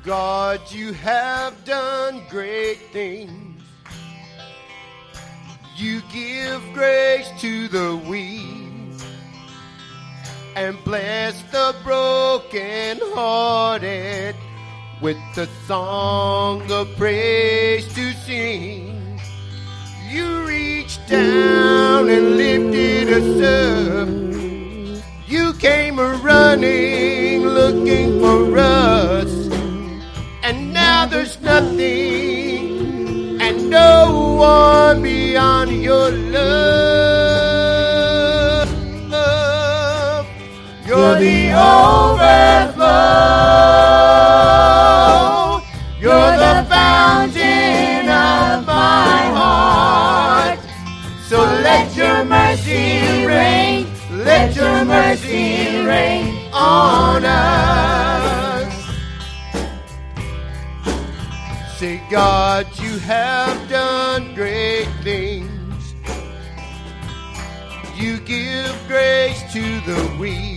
God, you have done great things. You give grace to the weak and bless the broken-hearted with the song of praise to sing. You reached down and lifted us up. You came running looking for us. And now there's nothing and no one beyond your love. You're the overflow. You're the fountain of my heart. So let your mercy reign. Let your mercy reign on us. Say, God, you have done great things. You give grace to the weak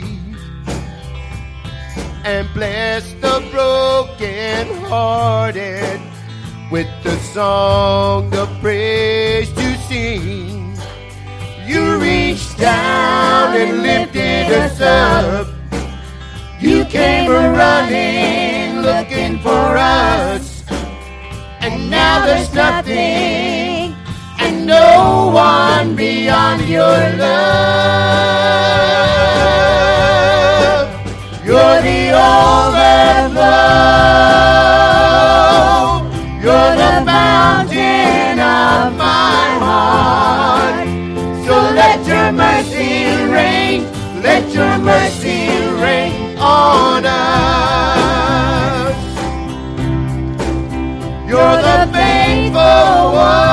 and bless the broken-hearted with the song of praise to sing. You reached down and lifted us up. You came running looking for us. And now there's nothing and no one beyond your love. You're the overflow. You're the fountain of my heart. So let your mercy reign. Let your mercy reign on us. You're the faithful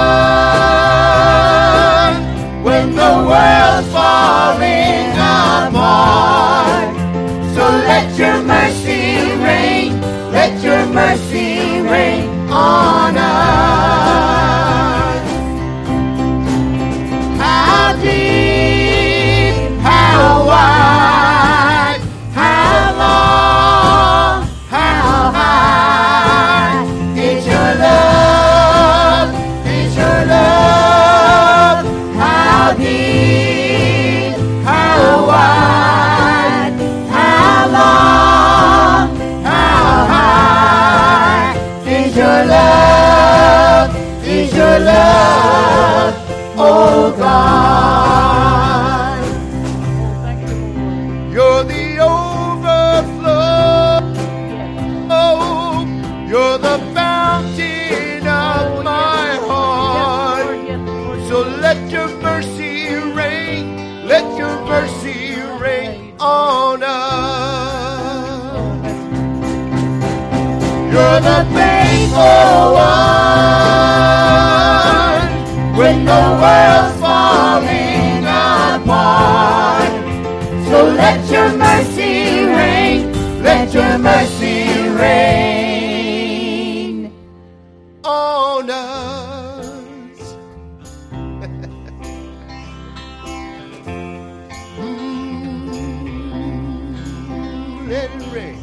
one when the world's falling apart. So let your mercy reign. Let your mercy reign on us. How deep, how wide, how long, how high is your love, is your love. How deep, how wide, how long, how high is your love, oh God. You're the overflow. You're the fountain of my heart. So let your mercy reign. Let your mercy reign on us. You're the faithful one when the world's falling apart. So let your mercy reign. Let your mercy reign on us. Let it rain.